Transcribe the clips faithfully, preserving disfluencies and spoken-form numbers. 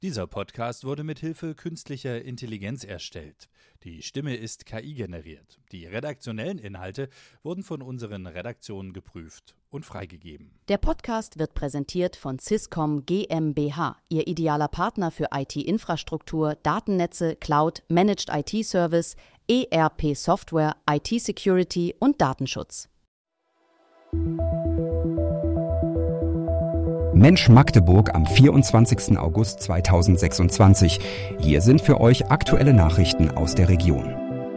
Dieser Podcast wurde mit Hilfe künstlicher Intelligenz erstellt. Die Stimme ist K I generiert. Die redaktionellen Inhalte wurden von unseren Redaktionen geprüft und freigegeben. Der Podcast wird präsentiert von Syscom GmbH, Ihr idealer Partner für I T-Infrastruktur, Datennetze, Cloud, Managed I T-Service, E R P-Software, I T-Security und Datenschutz. Mensch Magdeburg am vierundzwanzigsten August zweitausendsechsundzwanzig. Hier sind für euch aktuelle Nachrichten aus der Region.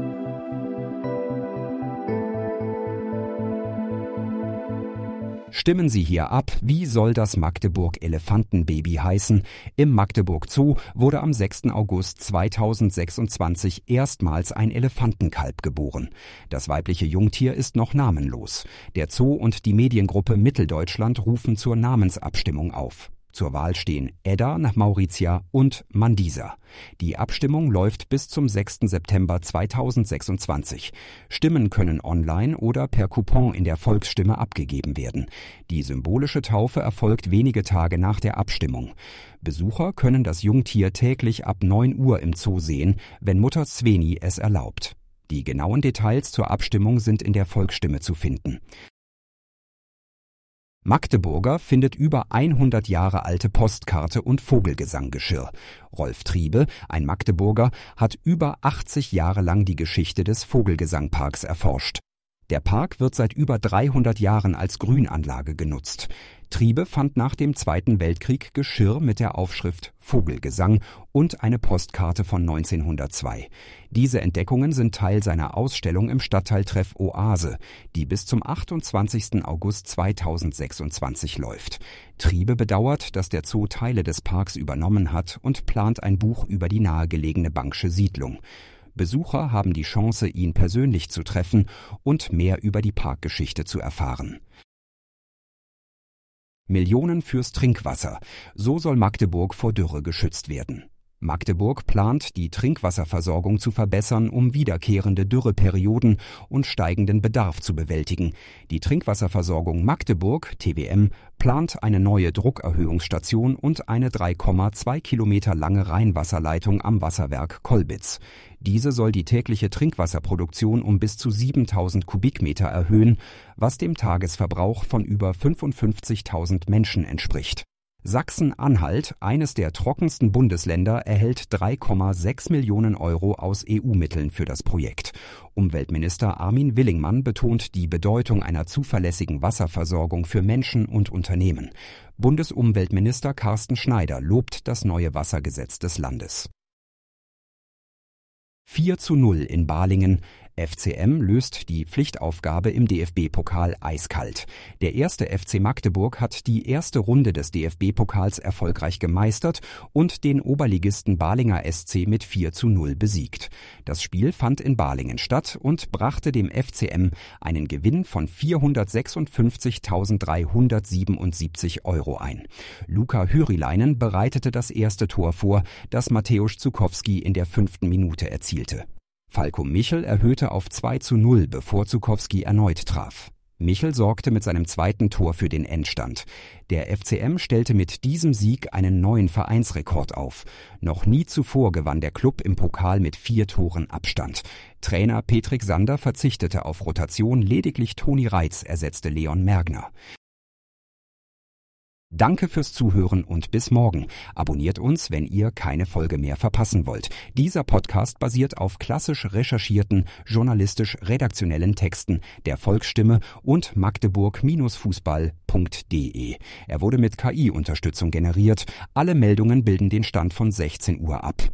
Stimmen Sie hier ab, wie soll das Magdeburg-Elefantenbaby heißen? Im Magdeburg Zoo wurde am sechsten August zweitausendsechsundzwanzig erstmals ein Elefantenkalb geboren. Das weibliche Jungtier ist noch namenlos. Der Zoo und die Mediengruppe Mitteldeutschland rufen zur Namensabstimmung auf. Zur Wahl stehen Edda, Mauritia und Mandisa. Die Abstimmung läuft bis zum sechsten September zweitausendsechsundzwanzig. Stimmen können online oder per Coupon in der Volksstimme abgegeben werden. Die symbolische Taufe erfolgt wenige Tage nach der Abstimmung. Besucher können das Jungtier täglich ab neun Uhr im Zoo sehen, wenn Mutter Sveni es erlaubt. Die genauen Details zur Abstimmung sind in der Volksstimme zu finden. Magdeburger findet über hundert Jahre alte Postkarte und Vogelgesanggeschirr. Rolf Triebe, ein Magdeburger, hat über achtzig Jahre lang die Geschichte des Vogelgesangparks erforscht. Der Park wird seit über dreihundert Jahren als Grünanlage genutzt. Triebe fand nach dem Zweiten Weltkrieg Geschirr mit der Aufschrift Vogelgesang und eine Postkarte von neunzehnhundertzwei. Diese Entdeckungen sind Teil seiner Ausstellung im Stadtteiltreff Oase, die bis zum achtundzwanzigsten August zweitausendsechsundzwanzig läuft. Triebe bedauert, dass der Zoo Teile des Parks übernommen hat und plant ein Buch über die nahegelegene Bangsche Siedlung. Besucher haben die Chance, ihn persönlich zu treffen und mehr über die Parkgeschichte zu erfahren. Millionen fürs Trinkwasser. So soll Magdeburg vor Dürre geschützt werden. Magdeburg plant, die Trinkwasserversorgung zu verbessern, um wiederkehrende Dürreperioden und steigenden Bedarf zu bewältigen. Die Trinkwasserversorgung Magdeburg, T W M, plant eine neue Druckerhöhungsstation und eine drei Komma zwei Kilometer lange Rheinwasserleitung am Wasserwerk Kolbitz. Diese soll die tägliche Trinkwasserproduktion um bis zu siebentausend Kubikmeter erhöhen, was dem Tagesverbrauch von über fünfundfünfzigtausend Menschen entspricht. Sachsen-Anhalt, eines der trockensten Bundesländer, erhält drei Komma sechs Millionen Euro aus E U-Mitteln für das Projekt. Umweltminister Armin Willingmann betont die Bedeutung einer zuverlässigen Wasserversorgung für Menschen und Unternehmen. Bundesumweltminister Carsten Schneider lobt das neue Wassergesetz des Landes. vier zu null in Balingen. F C M löst die Pflichtaufgabe im D F B-Pokal eiskalt. Der erste F C Magdeburg hat die erste Runde des D F B-Pokals erfolgreich gemeistert und den Oberligisten Balinger S C mit vier zu null besiegt. Das Spiel fand in Balingen statt und brachte dem F C M einen Gewinn von vierhundertsechsundfünfzigtausenddreihundertsiebenundsiebzig Euro ein. Luca Hyriläinen bereitete das erste Tor vor, das Mateusz Zukowski in der fünften Minute erzielte. Falko Michel erhöhte auf zwei zu null, bevor Zukowski erneut traf. Michel sorgte mit seinem zweiten Tor für den Endstand. Der F C M stellte mit diesem Sieg einen neuen Vereinsrekord auf. Noch nie zuvor gewann der Klub im Pokal mit vier Toren Abstand. Trainer Petrik Sander verzichtete auf Rotation, lediglich Toni Reitz ersetzte Leon Mergner. Danke fürs Zuhören und bis morgen. Abonniert uns, wenn ihr keine Folge mehr verpassen wollt. Dieser Podcast basiert auf klassisch recherchierten, journalistisch-redaktionellen Texten der Volksstimme und magdeburg Fußball punkt de. Er wurde mit K I-Unterstützung generiert. Alle Meldungen bilden den Stand von sechzehn Uhr ab.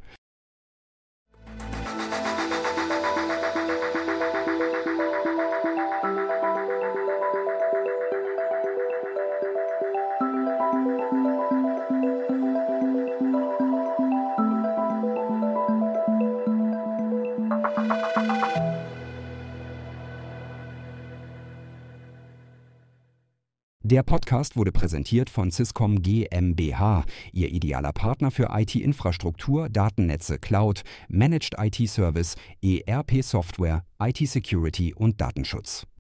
Der Podcast wurde präsentiert von Syscom GmbH, Ihr idealer Partner für I T-Infrastruktur, Datennetze, Cloud, Managed I T-Service, E R P-Software, I T-Security und Datenschutz.